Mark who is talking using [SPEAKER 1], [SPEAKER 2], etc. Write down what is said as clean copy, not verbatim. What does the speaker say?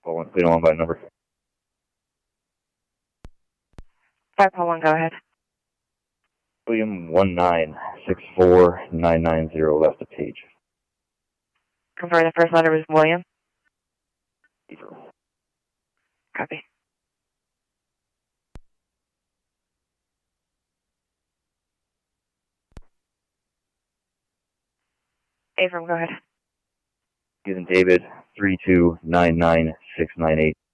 [SPEAKER 1] Clean along by number.
[SPEAKER 2] 5-1, go ahead.
[SPEAKER 1] William 1964990 left of page.
[SPEAKER 2] Confirm the first letter was William. Copy. Avram, go ahead.
[SPEAKER 1] Susan David 3299698.